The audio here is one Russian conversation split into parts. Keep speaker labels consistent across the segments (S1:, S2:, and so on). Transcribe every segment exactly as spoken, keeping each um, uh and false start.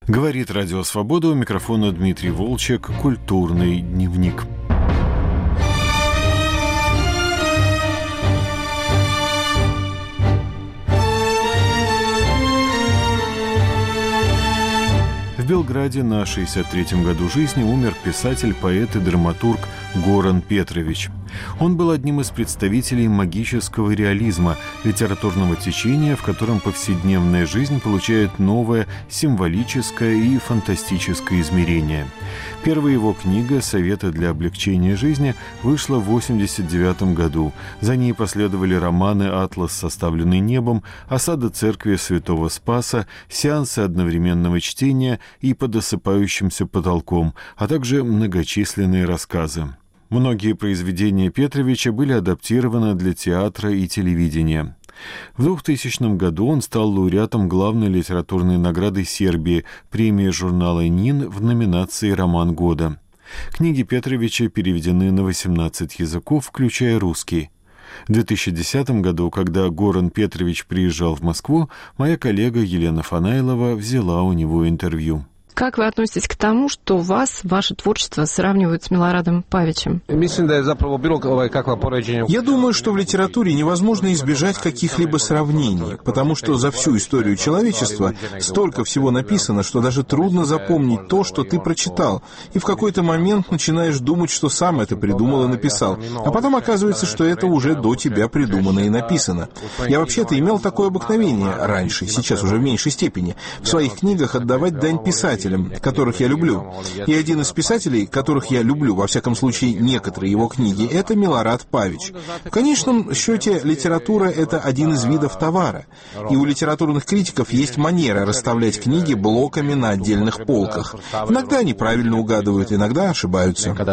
S1: Говорит Радио Свобода, у микрофона Дмитрий Волчек, «Культурный дневник». В Белграде на шестьдесят третьем году жизни умер писатель, поэт и драматург Горан Петрович. Он был одним из представителей магического реализма, литературного течения, в котором повседневная жизнь получает новое символическое и фантастическое измерение. Первая его книга «Советы для облегчения жизни» вышла в восемьдесят девятом году. За ней последовали романы «Атлас, составленный небом», «Осада церкви Святого Спаса», «Сеансы одновременного чтения» и «Под осыпающимся потолком», а также многочисленные рассказы. Многие произведения Петровича были адаптированы для театра и телевидения. В двухтысячном году он стал лауреатом главной литературной награды Сербии, премии журнала «Нин» в номинации «Роман года». Книги Петровича переведены на восемнадцать языков, включая русский. В две тысячи десятом году, когда Горан Петрович приезжал в Москву, моя коллега Елена Фанайлова взяла у него интервью.
S2: Как вы относитесь к тому, что вас, ваше творчество сравнивают с Милорадом Павичем?
S3: Я думаю, что в литературе невозможно избежать каких-либо сравнений, потому что за всю историю человечества столько всего написано, что даже трудно запомнить то, что ты прочитал, и в какой-то момент начинаешь думать, что сам это придумал и написал, а потом оказывается, что это уже до тебя придумано и написано. Я вообще-то имел такое обыкновение раньше, сейчас уже в меньшей степени, в своих книгах отдавать дань писателям, которых я люблю. И один из писателей, которых я люблю, во всяком случае, некоторые его книги, это Милорад Павич. В конечном счете, литература — это один из видов товара. И у литературных критиков есть манера расставлять книги блоками на отдельных полках. Иногда они правильно угадывают, иногда ошибаются.
S2: У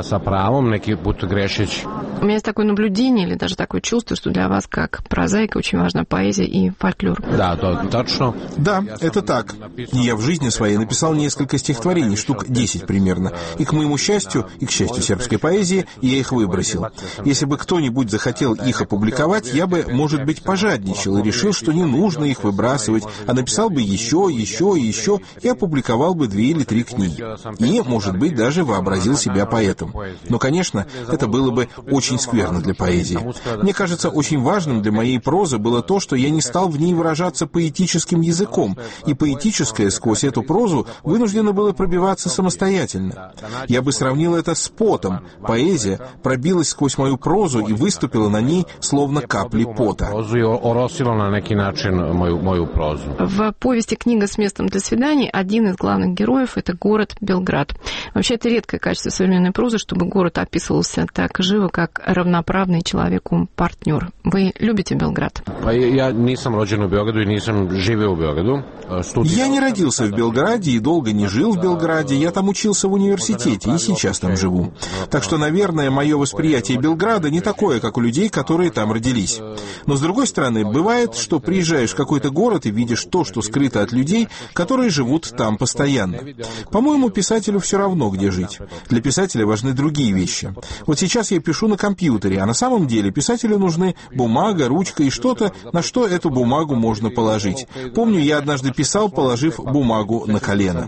S2: меня есть такое наблюдение или даже такое чувство, что для вас, как прозаика, очень важна поэзия и фольклор.
S3: Да, точно. Да, это так. И я в жизни своей написал несколько стихотворений, штук десять примерно. И к моему счастью, и к счастью сербской поэзии, я их выбросил. Если бы кто-нибудь захотел их опубликовать, я бы, может быть, пожадничал и решил, что не нужно их выбрасывать, а написал бы еще, еще и еще, и опубликовал бы две или три книги. И, может быть, даже вообразил себя поэтом. Но, конечно, это было бы очень скверно для поэзии. Мне кажется, очень важным для моей прозы было то, что я не стал в ней выражаться поэтическим языком, и поэтическое сквозь эту прозу вынуждено было пробиваться самостоятельно. Я бы сравнил это с потом. Поэзия пробилась сквозь мою прозу и выступила на ней словно капли пота.
S2: В повести «Книга с местом для свиданий» один из главных героев — это город Белград. Вообще, это редкое качество современной прозы, чтобы город описывался так живо, как равноправный человеку партнер. Вы любите Белград?
S3: Я не родился в Белграде и долго не жил в Белграде. Я там учился в университете и сейчас там живу. Так что, наверное, мое восприятие Белграда не такое, как у людей, которые там родились. Но, с другой стороны, бывает, что приезжаешь в какой-то город и видишь то, что скрыто от людей, которые живут там постоянно. По-моему, писателю все равно, где жить. Для писателя важны другие вещи. Вот сейчас я пишу на компьютере, а на самом деле писателю нужны бумага, ручка и что-то, на что эту бумагу можно положить. Помню, я однажды писал, положив бумагу на колено.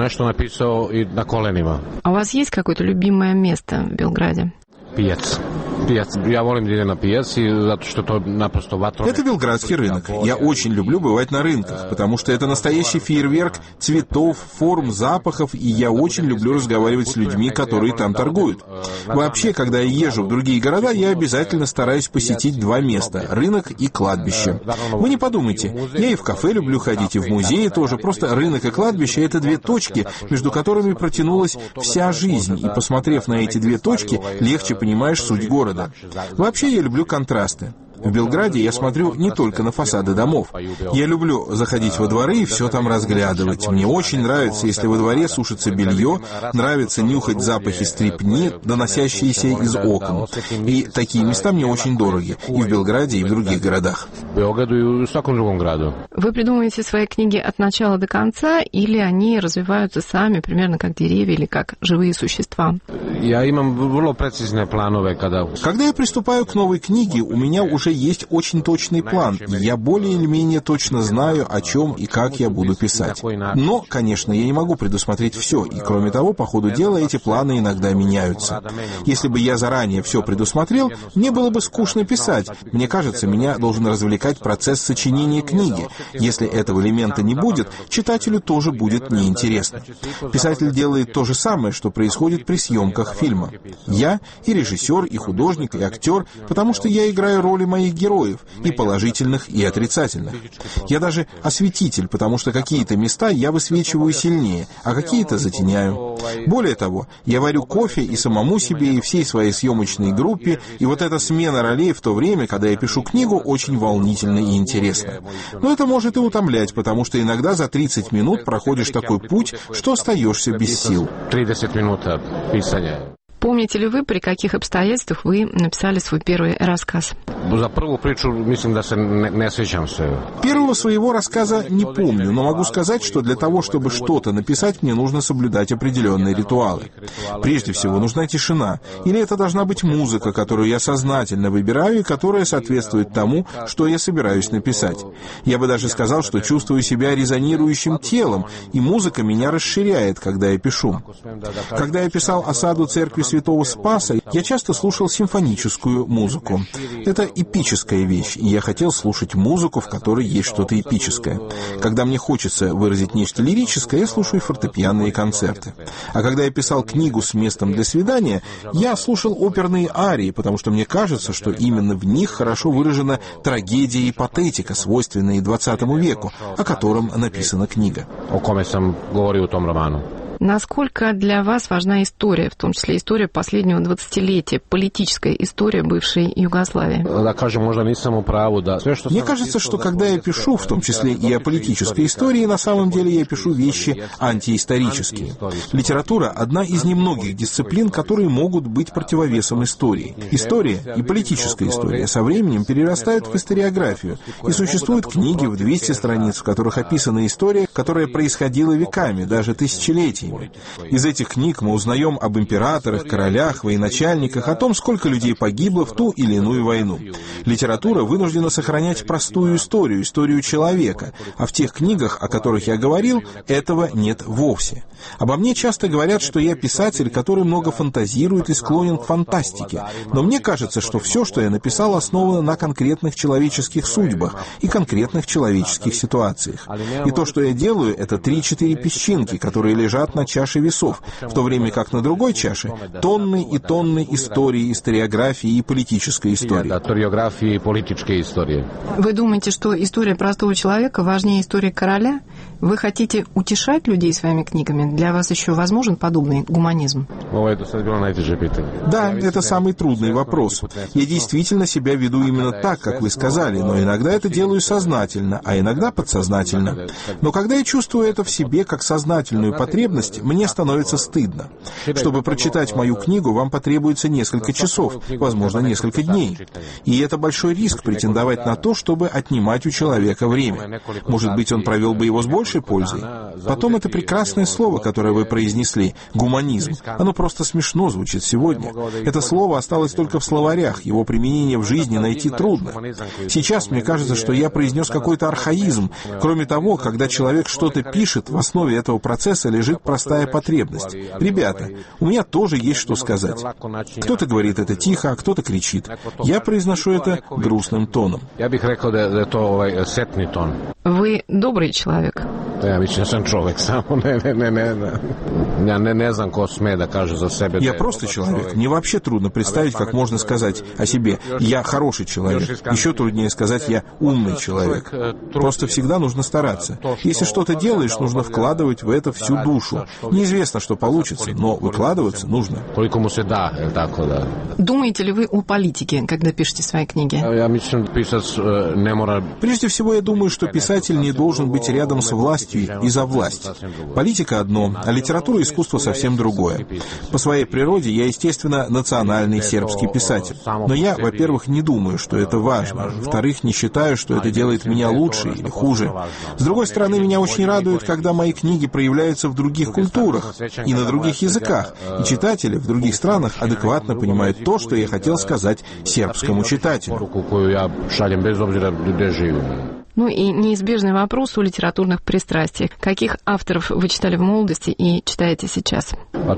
S2: А у вас есть какое-то любимое место в Белграде?
S3: Пьец. Я волим идти на пьец, потому что это напросто ватро. Это белградский рынок. Я очень люблю бывать на рынках, потому что это настоящий фейерверк цветов, форм, запахов, и я очень люблю разговаривать с людьми, которые там торгуют. Вообще, когда я езжу в другие города, я обязательно стараюсь посетить два места — рынок и кладбище. Вы не подумайте, я и в кафе люблю ходить, и в музее тоже. Просто рынок и кладбище — это две точки, между которыми протянулась вся жизнь, и, посмотрев на эти две точки, легче понимаешь суть города. Вообще я люблю контрасты. В Белграде я смотрю не только на фасады домов. Я люблю заходить во дворы и все там разглядывать. Мне очень нравится, если во дворе сушится белье, нравится нюхать запахи стрипни, доносящиеся из окон. И такие места мне очень дороги. И в Белграде, и в других городах. Вы
S2: придумываете свои книги от начала до конца, или они развиваются сами, примерно как деревья или как живые существа?
S3: Я имам vrlo precizne planove kada... Когда я приступаю к новой книге, у меня уже есть очень точный план, и я более или менее точно знаю, о чем и как я буду писать. Но, конечно, я не могу предусмотреть все, и кроме того, по ходу дела эти планы иногда меняются. Если бы я заранее все предусмотрел, мне было бы скучно писать. Мне кажется, меня должен развлекать процесс сочинения книги. Если этого элемента не будет, читателю тоже будет неинтересно. Писатель делает то же самое, что происходит при съемках фильма. Я и режиссер, и художник, и актер, потому что я играю роли моих героев, и положительных, и отрицательных. Я даже осветитель, потому что какие-то места я высвечиваю сильнее, а какие-то затеняю. Более того, я варю кофе и самому себе, и всей своей съемочной группе, и вот эта смена ролей в то время, когда я пишу книгу, очень волнительна и интересна. Но это может и утомлять, потому что иногда за тридцать минут проходишь такой путь, что остаешься без сил.
S4: тридцать минут писания.
S2: Помните ли вы, при каких обстоятельствах вы написали свой первый рассказ?
S4: За первую притчу, myslím, да се не, не сечам се.
S3: Первого своего рассказа не помню, но могу сказать, что для того, чтобы что-то написать, мне нужно соблюдать определенные ритуалы. Прежде всего, нужна тишина. Или это должна быть музыка, которую я сознательно выбираю и которая соответствует тому, что я собираюсь написать. Я бы даже сказал, что чувствую себя резонирующим телом, и музыка меня расширяет, когда я пишу. Когда я писал «Осаду церкви Святого Спаса», я часто слушал симфоническую музыку. Это эпическая вещь, и я хотел слушать музыку, в которой есть что-то эпическое. Когда мне хочется выразить нечто лирическое, я слушаю фортепианные концерты. А когда я писал книгу с местом для свидания, я слушал оперные арии, потому что мне кажется, что именно в них хорошо выражена трагедия и патетика, свойственные двадцатому веку, о котором написана книга.
S4: О коме сам говорил о том роману.
S2: Насколько для вас важна история, в том числе история последнего двадцатилетия, политическая история бывшей Югославии?
S4: Да, кажем, можно не саму праву, да.
S3: Мне кажется, что когда я пишу, в том числе и о политической истории, на самом деле я пишу вещи антиисторические. Литература – одна из немногих дисциплин, которые могут быть противовесом истории. История и политическая история со временем перерастают в историографию, и существуют книги в двести страниц, в которых описана история, которая происходила веками, даже тысячелетиями. Из этих книг мы узнаем об императорах, королях, военачальниках, о том, сколько людей погибло в ту или иную войну. Литература вынуждена сохранять простую историю, историю человека, а в тех книгах, о которых я говорил, этого нет вовсе. Обо мне часто говорят, что я писатель, который много фантазирует и склонен к фантастике, но мне кажется, что все, что я написал, основано на конкретных человеческих судьбах и конкретных человеческих ситуациях. И то, что я делаю, это три-четыре песчинки, которые лежат на чаше весов, в то время как на другой чаше тонны и тонны истории, историографии и политической истории.
S4: Историографии и политической истории.
S2: Вы думаете, что история простого человека важнее истории короля? Вы хотите утешать людей своими книгами? Для вас еще возможен подобный гуманизм?
S3: Да, это самый трудный вопрос. Я действительно себя веду именно так, как вы сказали, но иногда это делаю сознательно, а иногда подсознательно. Но когда я чувствую это в себе как сознательную потребность, мне становится стыдно. Чтобы прочитать мою книгу, вам потребуется несколько часов, возможно, несколько дней. И это большой риск претендовать на то, чтобы отнимать у человека время. Может быть, он провел бы его с большей пользой. Потом это прекрасное слово, которое вы произнесли, гуманизм. Оно просто смешно звучит сегодня. Это слово осталось только в словарях, его применение в жизни найти трудно. Сейчас мне кажется, что я произнес какой-то архаизм. Кроме того, когда человек что-то пишет, в основе этого процесса лежит простая потребность. Ребята, у меня тоже есть что сказать. Кто-то говорит это тихо, а кто-то кричит. Я произношу это грустным тоном.
S4: Я бы сказал, что это сетный тон.
S2: Вы добрый человек?
S4: Ja mislim da sam čovjek samo, ne, ne, ne, ne, ja ne, ne znam ko sme da kaže za sebe.
S3: Я просто человек. Мне вообще трудно представить, как можно сказать о себе «я хороший человек». Еще труднее сказать «я умный человек». Просто всегда нужно стараться. Если что-то делаешь, нужно вкладывать в это всю душу. Неизвестно, что получится, но выкладываться нужно.
S4: Koliko mu se da, je tako da.
S2: Думаете ли вы о политике, когда пишете свои книги?
S4: Ja mislim da pisac ne mora.
S3: Прежде всего, я думаю, что писатель не должен быть рядом с властью действий и за власть. Политика одно, а литература и искусство совсем другое. По своей природе я, естественно, национальный сербский писатель. Но я, во-первых, не думаю, что это важно. Во-вторых, не считаю, что это делает меня лучше или хуже. С другой стороны, меня очень радует, когда мои книги проявляются в других культурах и на других языках, и читатели в других странах адекватно понимают то, что я хотел сказать сербскому читателю.
S2: Ну и неизбежный вопрос о литературных пристрастиях. Каких авторов вы читали в молодости и читаете сейчас?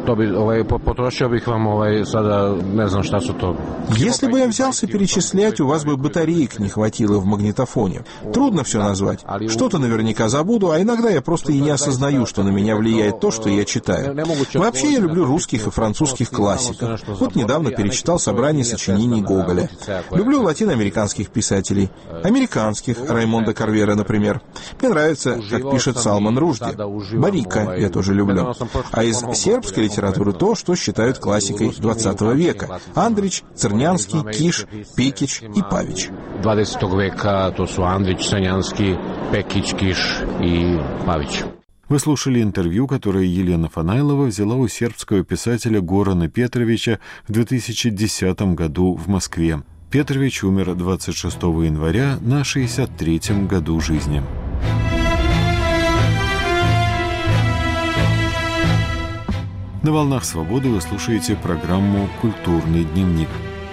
S3: Если бы я взялся перечислять, у вас бы батареек не хватило в магнитофоне. Трудно все назвать. Что-то наверняка забуду, а иногда я просто и не осознаю, что на меня влияет то, что я читаю. Вообще я люблю русских и французских классиков. Вот недавно перечитал собрание сочинений Гоголя. Люблю латиноамериканских писателей. Американских, Раймонда Карвера, например. Мне нравится, как пишет Салман Ружди. Барика я тоже люблю. А из сербской литературы то, что считают классикой двадцатого века. Андрич, Црнянский, Киш, Пекич и Павич.
S4: двадцатого века то su Andrić, Crnjanski, Pekić, Kiš и Pavić.
S1: Вы слушали интервью, которое Елена Фанайлова взяла у сербского писателя Горана Петровича в две тысячи десятом году в Москве. Петрович умер двадцать шестого января на шестьдесят третьем году жизни. На «Волнах свободы» вы слушаете программу «Культурный дневник».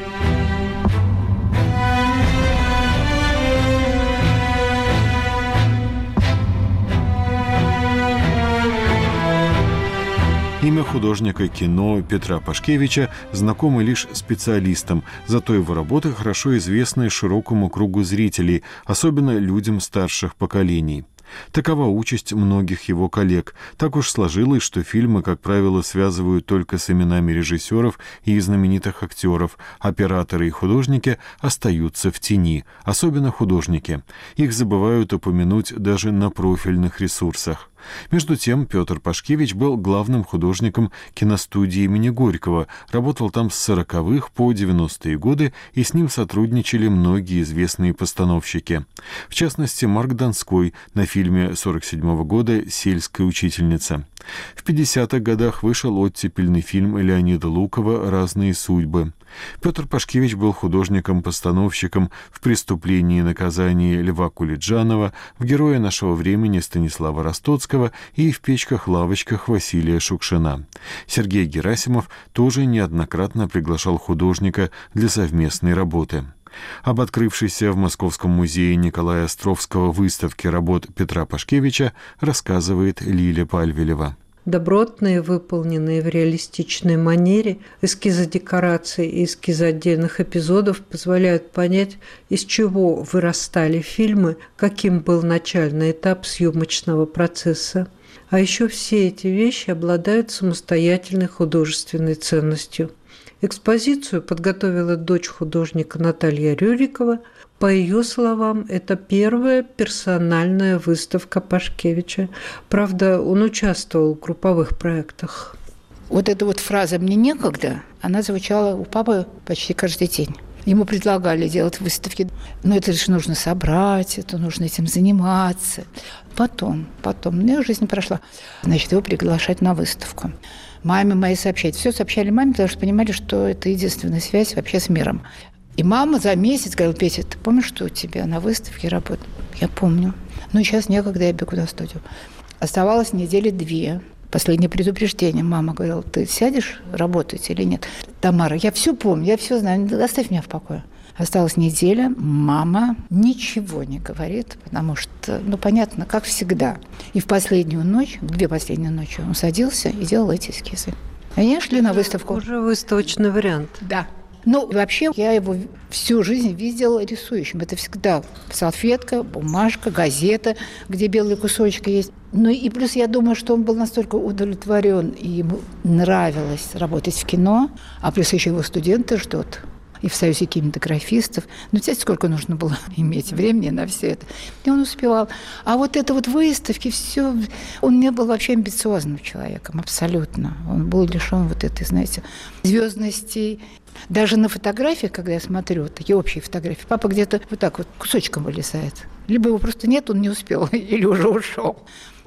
S1: Имя художника кино Петра Пашкевича знакомо лишь специалистам, зато его работы хорошо известны широкому кругу зрителей, особенно людям старших поколений. Такова участь многих его коллег. Так уж сложилось, что фильмы, как правило, связывают только с именами режиссеров и знаменитых актеров. Операторы и художники остаются в тени, особенно художники. Их забывают упомянуть даже на профильных ресурсах. Между тем, Петр Пашкевич был главным художником киностудии имени Горького, работал там с сороковых по девяностые годы, и с ним сотрудничали многие известные постановщики. В частности, Марк Донской на фильме сорок седьмого года «Сельская учительница». В пятидесятых годах вышел оттепельный фильм Леонида Лукова «Разные судьбы». Петр Пашкевич был художником-постановщиком в «Преступлении и наказании» Льва Кулиджанова, в «Герое нашего времени» Станислава Ростоцкого и в «Печках-лавочках» Василия Шукшина. Сергей Герасимов тоже неоднократно приглашал художника для совместной работы. Об открывшейся в Московском музее Николая Островского выставке работ Петра Пашкевича рассказывает Лиля Пальвелева.
S5: Добротные, выполненные в реалистичной манере, эскизы декораций и эскизы отдельных эпизодов позволяют понять, из чего вырастали фильмы, каким был начальный этап съемочного процесса. А еще все эти вещи обладают самостоятельной художественной ценностью. Экспозицию подготовила дочь художника Наталья Рюрикова. По ее словам, это первая персональная выставка Пашкевича. Правда, он участвовал в групповых проектах.
S6: Вот эта вот фраза «мне некогда», она звучала у папы почти каждый день. Ему предлагали делать выставки, но это же нужно собрать, это нужно этим заниматься. Потом, потом, ну, жизнь прошла, значит, его приглашать на выставку. Маме моей сообщать. Все сообщали маме, потому что понимали, что это единственная связь вообще с миром. И мама за месяц говорила: Петя, ты помнишь, что у тебя на выставке работает? Я помню. Ну, сейчас некогда, я бегу на студию. Оставалось недели две. Последнее предупреждение. Мама говорила: ты сядешь работать или нет? Тамара, я все помню, я все знаю, оставь меня в покое. Осталась неделя, мама ничего не говорит, потому что, ну, понятно, как всегда. И в последнюю ночь, две последние ночи, он садился и делал эти эскизы. Они шли на выставку.
S5: Уже выставочный вариант.
S6: Да. Ну, вообще, я его всю жизнь видела рисующим. Это всегда салфетка, бумажка, газета, где белые кусочки есть. Ну и плюс я думаю, что он был настолько удовлетворен, и ему нравилось работать в кино, а плюс еще его студенты ждут. И в Союзе кинематографистов. Ну, знаете, сколько нужно было иметь времени на все это. И он успевал. А вот это вот выставки, все... Он не был вообще амбициозным человеком, абсолютно. Он был лишен вот этой, знаете, звездности. Даже на фотографиях, когда я смотрю, такие общие фотографии, папа где-то вот так вот кусочком вылезает. Либо его просто нет, он не успел, или уже ушел.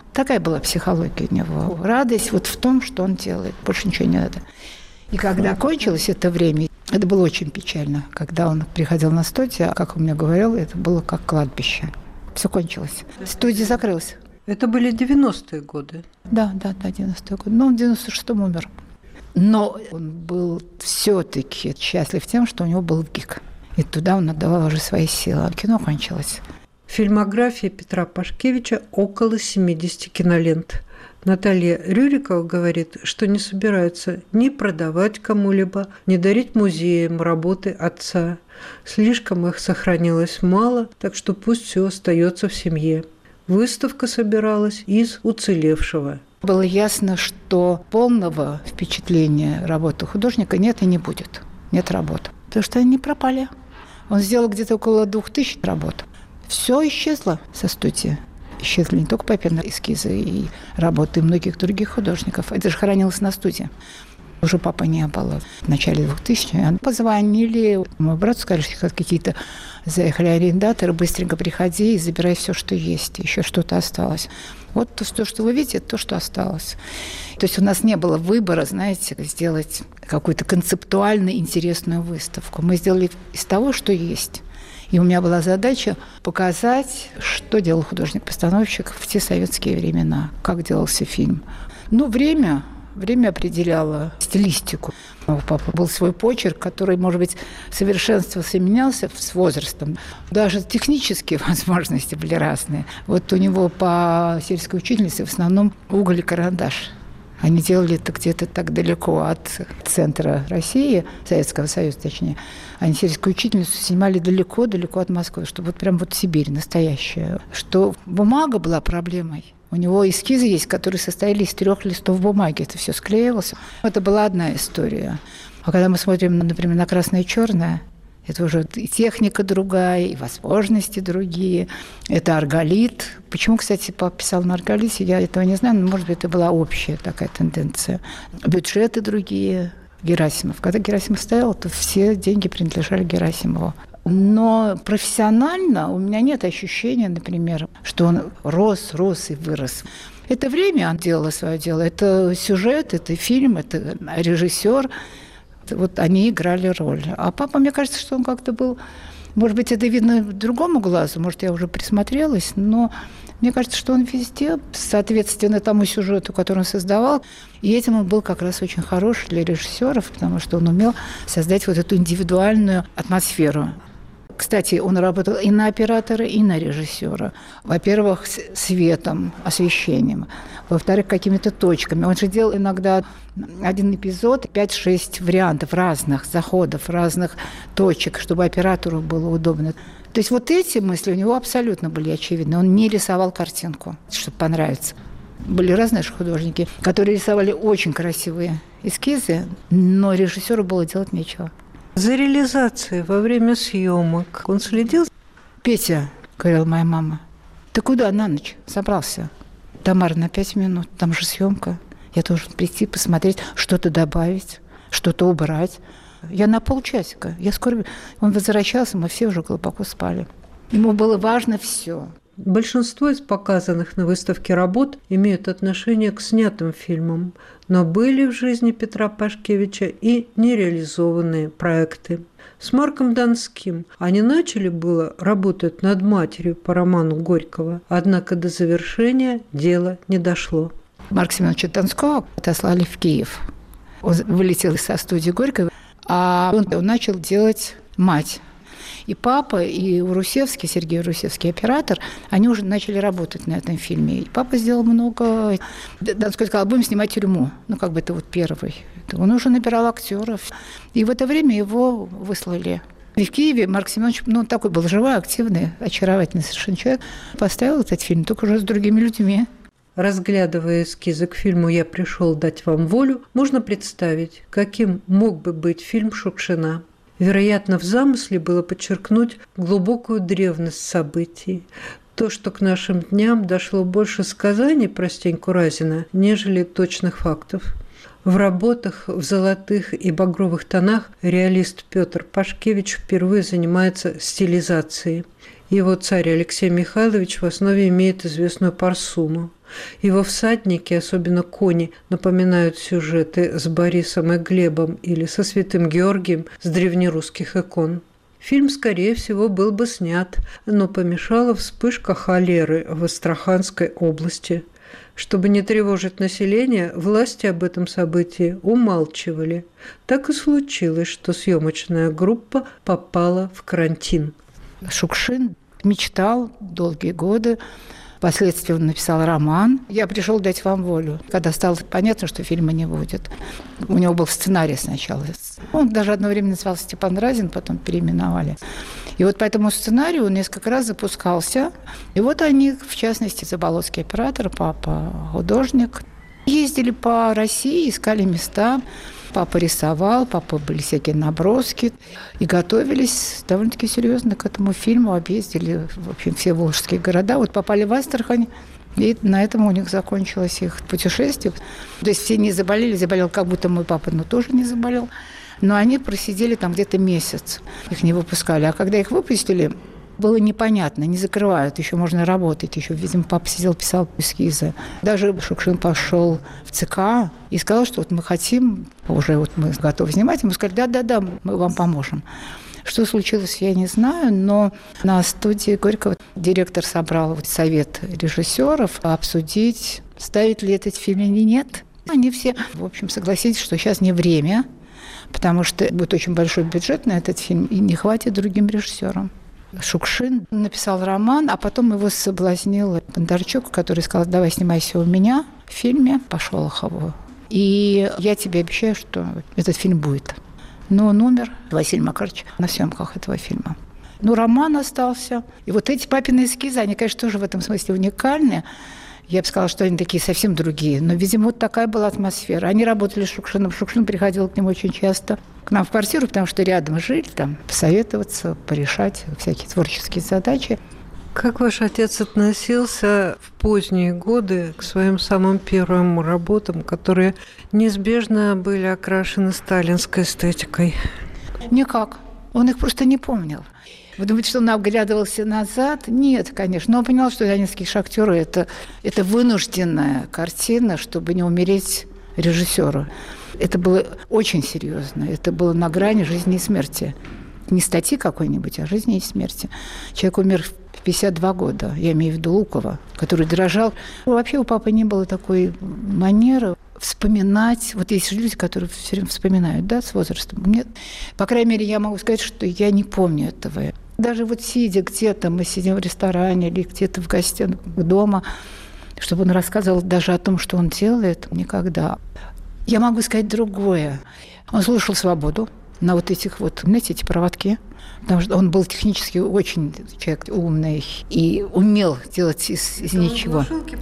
S6: Такая была психология у него. Радость вот в том, что он делает. Больше ничего не надо. И когда кончилось это время, это было очень печально. Когда он приходил на студию, как он мне говорил, это было как кладбище. Все кончилось. Студия закрылась.
S5: Это были девяностые годы.
S6: Да, да, да, девяностые годы. Но он в девяносто шестом умер. Но он был все-таки счастлив тем, что у него был ГИК. И туда он отдавал уже свои силы. А кино кончилось.
S5: Фильмография Петра Пашкевича около семидесяти кинолент. Наталья Рюрикова говорит, что не собирается ни продавать кому-либо, ни дарить музеям работы отца. Слишком их сохранилось мало, так что пусть все остается в семье. Выставка собиралась из уцелевшего.
S6: Было ясно, что полного впечатления работы художника нет и не будет. Нет работы. Потому что они не пропали. Он сделал где-то около двух тысяч работ. Все исчезло со студии. Исчезли не только папины эскизы и работы многих других художников. Это же хранилось на студии. Уже папы не было в начале двухтысячных. Позвонили, мой брат сказали, что какие-то заехали арендаторы, быстренько приходи и забирай все, что есть. Еще что-то осталось. Вот то, что вы видите, то, что осталось. То есть у нас не было выбора, знаете, сделать какую-то концептуально интересную выставку. Мы сделали из того, что есть. И у меня была задача показать, что делал художник-постановщик в те советские времена, как делался фильм. Ну, время, время определяло стилистику. У папы был свой почерк, который, может быть, совершенствовался и менялся с возрастом. Даже технические возможности были разные. Вот у него по сельской учительнице в основном уголь и карандаш. Они делали это где-то так далеко от центра России, Советского Союза, точнее. Они сельскую учительницу снимали далеко-далеко от Москвы, чтобы вот прям вот Сибирь настоящая. Что бумага была проблемой. У него эскизы есть, которые состояли из трех листов бумаги. Это все склеивалось. Это была одна история. А когда мы смотрим, например, на красное и черное, это уже и техника другая, и возможности другие. Это арголит. Почему, кстати, папа писал на арголите, я этого не знаю, но, может быть, это была общая такая тенденция. Бюджеты другие. Герасимов. Когда Герасимов стоял, то все деньги принадлежали Герасимову. Но профессионально у меня нет ощущения, например, что он рос, рос и вырос. Это время он делал свое дело. Это сюжет, это фильм, это режиссер. Вот они играли роль. А папа, мне кажется, что он как-то был... Может быть, это видно другому глазу, может, я уже присмотрелась, но мне кажется, что он везде, соответственно тому сюжету, который он создавал, и этим он был как раз очень хорош для режиссеров, потому что он умел создать вот эту индивидуальную атмосферу. Кстати, он работал и на оператора, и на режиссера. Во-первых, светом, освещением. Во-вторых, какими-то точками. Он же делал иногда один эпизод, пять-шесть вариантов разных заходов, разных точек, чтобы оператору было удобно. То есть вот эти мысли у него абсолютно были очевидны. Он не рисовал картинку, чтобы понравиться. Были разные же художники, которые рисовали очень красивые эскизы, но режиссеру было делать нечего.
S5: За реализацией во время съемок он следил?
S6: Петя, говорила моя мама, ты куда на ночь собрался? Тамара, на пять минут, там же съемка. Я должен прийти, посмотреть, что-то добавить, что-то убрать. Я на полчасика. Я скоро... Он возвращался, мы все уже глубоко спали. Ему было важно все.
S5: Большинство из показанных на выставке работ имеют отношение к снятым фильмам, но были в жизни Петра Пашкевича и нереализованные проекты. С Марком Донским они начали было работать над «Матерью» по роману Горького, однако до завершения дело не дошло.
S6: Марка Семеновича Донского отослали в Киев. Он вылетел со студии Горького, а он, он начал делать «Мать». И папа, и Урусевский, Сергей Урусевский, оператор, они уже начали работать на этом фильме. И папа сделал много... Донской сказал, будем снимать «Тюрьму». Ну, как бы это вот первый. Он уже набирал актеров. И в это время его выслали. И в Киеве Марк Семенович, ну, такой был живой, активный, очаровательный совершенно человек, поставил этот фильм, только уже с другими людьми.
S5: Разглядывая эскизы к фильму «Я пришел дать вам волю», можно представить, каким мог бы быть фильм Шукшина. Вероятно, в замысле было подчеркнуть глубокую древность событий, то, что к нашим дням дошло больше сказаний про Стеньку Разина, нежели точных фактов. В работах в золотых и багровых тонах реалист Петр Пашкевич впервые занимается стилизацией. Его царь Алексей Михайлович в основе имеет известную парсуну. Его всадники, особенно кони, напоминают сюжеты с Борисом и Глебом или со Святым Георгием с древнерусских икон. Фильм, скорее всего, был бы снят, но помешала вспышка холеры в Астраханской области. Чтобы не тревожить население, власти об этом событии умалчивали. Так и случилось, что съемочная группа попала в карантин.
S6: Шукшин мечтал долгие годы. Впоследствии он написал роман «Я пришел дать вам волю», когда стало понятно, что фильма не будет. У него был сценарий сначала. Он даже одно время назывался Степан Разин, потом переименовали. И вот по этому сценарию он несколько раз запускался. И вот они, в частности, Заболоцкий оператор, папа художник, ездили по России, искали места. Папа рисовал, папа были всякие наброски. И готовились довольно-таки серьезно к этому фильму. Объездили, в общем, все волжские города. Вот попали в Астрахань. И на этом у них закончилось их путешествие. То есть все не заболели. Заболел как будто мой папа, но тоже не заболел. Но они просидели там где-то месяц. Их не выпускали. А когда их выпустили, было непонятно, не закрывают, еще можно работать. Еще, видимо, папа сидел, писал эскизы. Даже Шукшин пошел в ЦК и сказал, что вот мы хотим, уже вот мы готовы снимать. Ему сказали, да-да-да, мы вам поможем. Что случилось, я не знаю, но на студии Горького директор собрал вот совет режиссеров обсудить, ставить ли этот фильм или нет. Они все, в общем, согласились, что сейчас не время, потому что будет очень большой бюджет на этот фильм, и не хватит другим режиссерам. Шукшин написал роман, а потом его соблазнил Бондарчук, который сказал, давай снимайся у меня в фильме по Шолохову. И я тебе обещаю, что этот фильм будет. Но он умер, Василий Макарович, на съемках этого фильма. Ну, роман остался. И вот эти папины эскизы, они, конечно, тоже в этом смысле уникальны. Я бы сказала, что они такие совсем другие. Но, видимо, вот такая была атмосфера. Они работали с Шукшиным. Шукшин приходил к нему очень часто к нам в квартиру, потому что рядом жили, там, посоветоваться, порешать всякие творческие задачи.
S5: Как ваш отец относился в поздние годы к своим самым первым работам, которые неизбежно были окрашены сталинской эстетикой?
S6: Никак. Он их просто не помнил. Вы думаете, что он оглядывался назад? Нет, конечно. Но он понял, что «Леонидские шахтеры» – это, это вынужденная картина, чтобы не умереть режиссеру. Это было очень серьезно. Это было на грани жизни и смерти. Не статьи какой-нибудь, а жизни и смерти. Человек умер в пятьдесят два года, я имею в виду Лукова, который дрожал. Вообще у папы не было такой манеры вспоминать. Вот есть люди, которые все время вспоминают, да, с возрастом. Нет. По крайней мере, я могу сказать, что я не помню этого. Даже вот сидя где-то, мы сидим в ресторане или где-то в гостях дома, чтобы он рассказывал даже о том, что он делает, никогда. Я могу сказать другое. Он слушал «Свободу» на вот этих вот, знаете, эти проводки. Потому что он был технически очень человек умный и умел делать из, из ничего.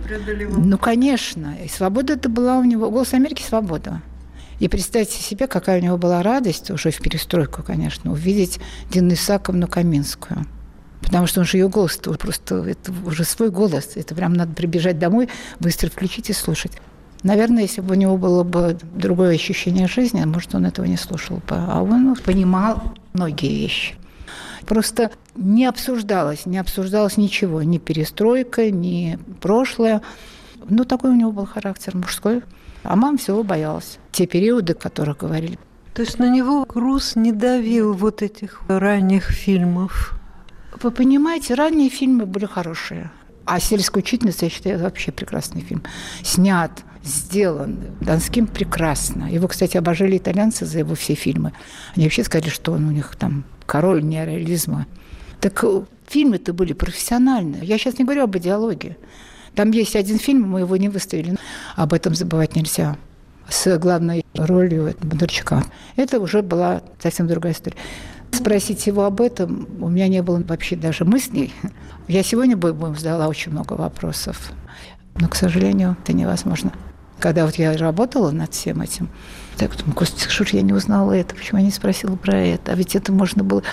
S6: Ну, конечно. И «Свобода» это была у него. «Голос Америки» — «Свобода». И представьте себе, какая у него была радость, уже в перестройку, конечно, увидеть Дину Исааковну Каминскую. Потому что он же ее голос, это просто это уже свой голос. Это прям надо прибежать домой, быстро включить и слушать. Наверное, если бы у него было бы другое ощущение жизни, может, он этого не слушал бы. А он понимал многие вещи. Просто не обсуждалось, не обсуждалось ничего. Ни перестройка, ни прошлое. Ну, такой у него был характер мужской. А мама всего боялась. Те периоды, о которых говорили.
S5: То есть на него груз не давил вот этих ранних фильмов?
S6: Вы понимаете, ранние фильмы были хорошие. А «Сельская учительница», я считаю, вообще прекрасный фильм. Снят, сделан Донским прекрасно. Его, кстати, обожали итальянцы за его все фильмы. Они вообще сказали, что он у них там король неореализма. Так фильмы-то были профессиональные. Я сейчас не говорю об идеологии. Там есть один фильм, мы его не выставили. Об этом забывать нельзя. С главной ролью Бондарчука. Это уже была совсем другая история. Спросить его об этом у меня не было вообще даже мыслей. Я сегодня бы ему задала очень много вопросов. Но, к сожалению, это невозможно. Когда вот я работала над всем этим, так думаю, господи, что ж я не узнала это, почему я не спросила про это? А ведь это можно было...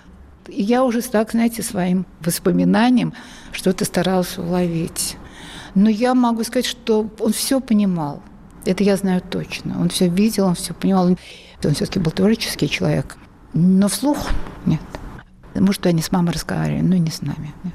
S6: И я уже так, знаете, своим воспоминанием что-то старалась уловить. Но я могу сказать, что он все понимал. Это я знаю точно. Он все видел, он все понимал. Он все-таки был творческий человек. Но вслух нет. Может, они с мамой разговаривали, но не с нами. Нет.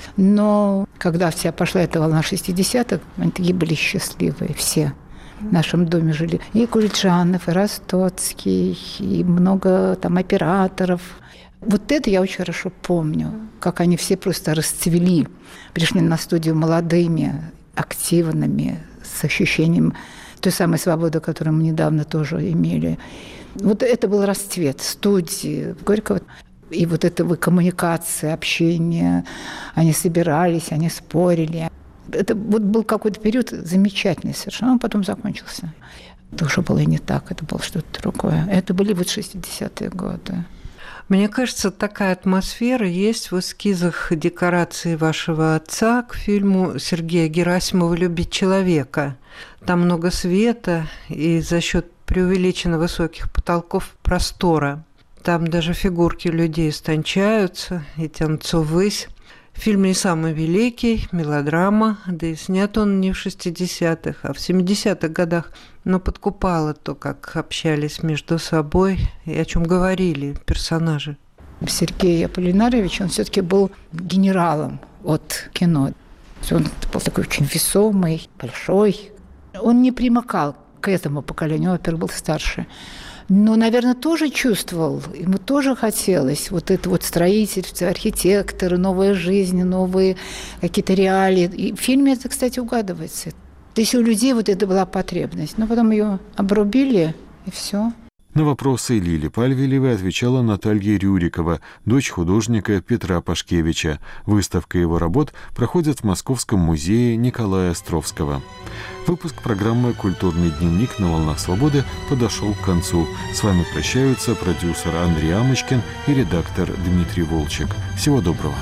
S6: Но когда вся пошла эта волна шестидесятых, они такие были счастливые все. В нашем доме жили и Кульджанов, и Ростоцкий, и много там операторов. Вот это я очень хорошо помню, как они все просто расцвели. Пришли на студию молодыми, активными, с ощущением той самой свободы, которую мы недавно тоже имели. Вот это был расцвет студии Горького. И вот эта коммуникация, общение, они собирались, они спорили. Это вот был какой-то период замечательный совершенно, он потом закончился. Это уже было не так, это было что-то другое. Это были вот шестидесятые годы.
S5: Мне кажется, такая атмосфера есть в эскизах декораций вашего отца к фильму Сергея Герасимова «Любить человека». Там много света и за счет преувеличенно высоких потолков простора. Там даже фигурки людей истончаются и тянутся ввысь. Фильм не самый великий, мелодрама, да и снят он не в шестидесятых, а в семидесятых годах, но подкупало то, как общались между собой и о чем говорили персонажи.
S6: Сергей Аполлинарович, он все-таки был генералом от кино. Он был такой очень весомый, большой. Он не примыкал к этому поколению, он, во-первых, был старше. Но, наверное, тоже чувствовал, ему тоже хотелось вот это вот строительство, архитекторы, новая жизнь, новые какие-то реалии. И в фильме это, кстати, угадывается. То есть у людей вот это была потребность. Но потом ее обрубили, и все.
S1: На вопросы Лили Пальвелевой отвечала Наталья Рюрикова, дочь художника Петра Пашкевича. Выставка его работ проходит в Московском музее Николая Островского. Выпуск программы «Культурный дневник» на «Волнах свободы» подошел к концу. С вами прощаются продюсер Андрей Амочкин и редактор Дмитрий Волчек. Всего доброго.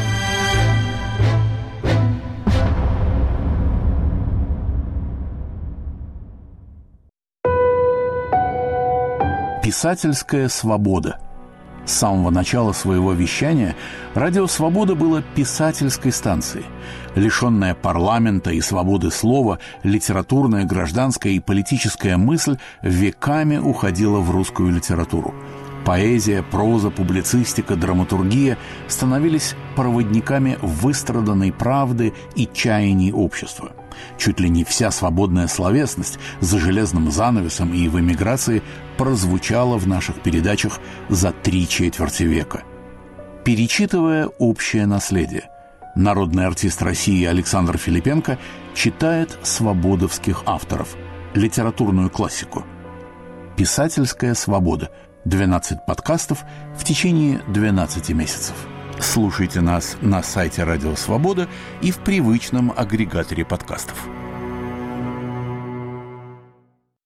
S7: Писательская свобода. С самого начала своего вещания «Радио Свобода» было писательской станцией. Лишенная парламента и свободы слова, литературная, гражданская и политическая мысль веками уходила в русскую литературу. Поэзия, проза, публицистика, драматургия становились проводниками выстраданной правды и чаяний общества. Чуть ли не вся свободная словесность за железным занавесом и в эмиграции прозвучала в наших передачах за три четверти века. Перечитывая общее наследие, народный артист России Александр Филипенко читает свободовских авторов, литературную классику. «Писательская свобода» – двенадцать подкастов в течение двенадцати месяцев. Слушайте нас на сайте «Радио Свобода» и в привычном агрегаторе подкастов.